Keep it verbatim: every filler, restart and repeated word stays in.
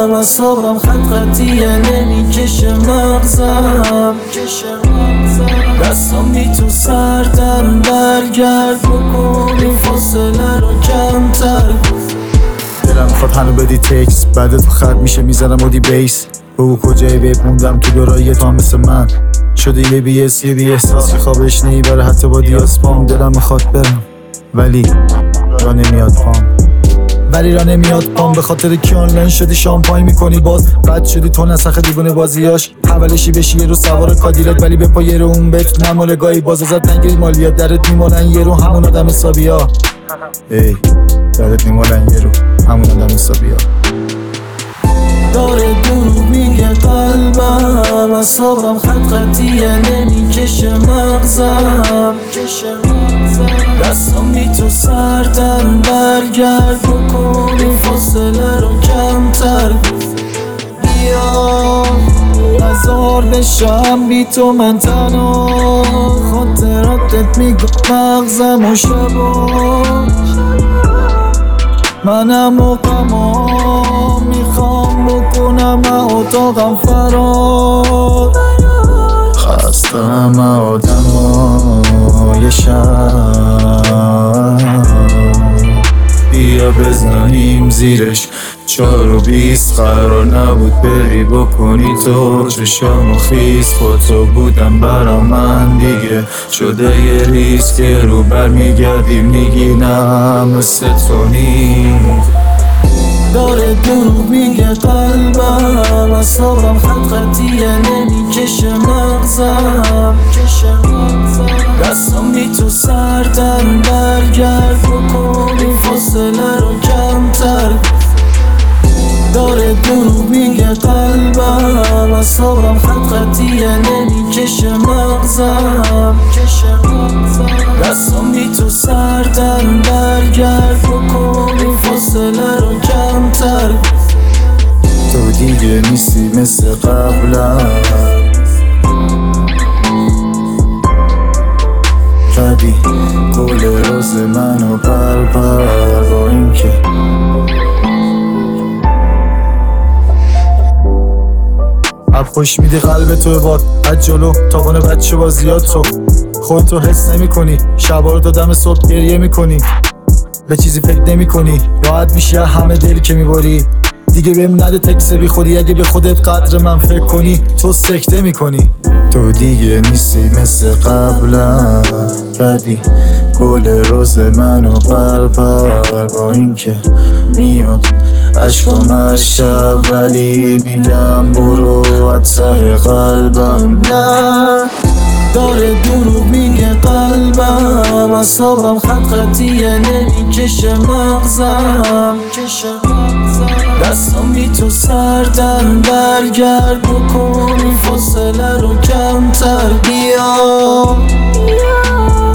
اعصابم خط خطیه نمیکشه مغزم. دستم بی تو سردن برگرد بکن این فاصله رو کمتر. دلم میخواد هنو بدی تکس بعد تو خط میشه میزنم بودی بیس. بگو کجایی بیب موندم تو دورایی تو هم مثل من شدی یه بی اس یه بی احساس خوابش نیبره حتی با دیاسپام. دلم میخواد برم ولی را نمیاد پام ولی را نمیاد پام به خاطر کی آنلاین شدی شامپاین میکنی باز بد شدی تو نسخ دیوونه بازیاش حولشی بشی یه رو سوار کادیلت ولی به پا یه رو اون بت نمال گاهی باز ازت نگیری مالیات درت میمالن یه رو همون آدم حسابی ها. ای درت میمالن یه رو همون آدم حسابی ها. داره دروغ میگه قلبم اعصابم خط خطیه نمیکشه مغزم. دستم بی تو سردن برگرد بکن این فاصله رو کمتر. بیا هزار بشم بی تو من تنها خاطراتت میگو مغزم و شبا منم و غما میخوام بکنم اتاقم فرار. خستم آدمای شب بیا بزنیم زیرش چار و بیست قرار نبود بری بکنی تو چشام و خیز خودتو بودم برا من دیگه شده یه ریسک رو برمیگردی میگی نه مثل تو نیست. داره دروغ میگه قلبم اعصابم خط خطیه نمیکشه مغزم. دستم بی تو سردن برگرد بکن این فاصله رو کمتر. داره دروغ میگه قلبم اعصابم خط خطیه نمیکشه مغزم. دستم بی تو سردن برگرد بکن این فاصله رو کمتر. تو دیگه نیستی مثل قبلم قدی کل روز منو پر پر با این که اب خوش میدی قلب تو باد از جلو تاوان بچه بازیات تو خودتو حس نمی کنی شبا رو دادم صبح گریه میکنی به چیزی فکر نمی کنی راحت میشی همه دلی که میباری دیگه بهم نده تکس بی خودی اگه به خودت قدر من فکر کنی تو سکته میکنی. تو دیگه نیستی مثل قبلم بدی کل روز منو پر پر با این که میاد عشقم از شب ولی میگم برو از ته قلبم نه. داره دروغ میگه قلبم اعصابم خط خطیه نمیکشه مغزم. دستم بی تو سردن برگرد بکن این فاصله رو کمتر. بیا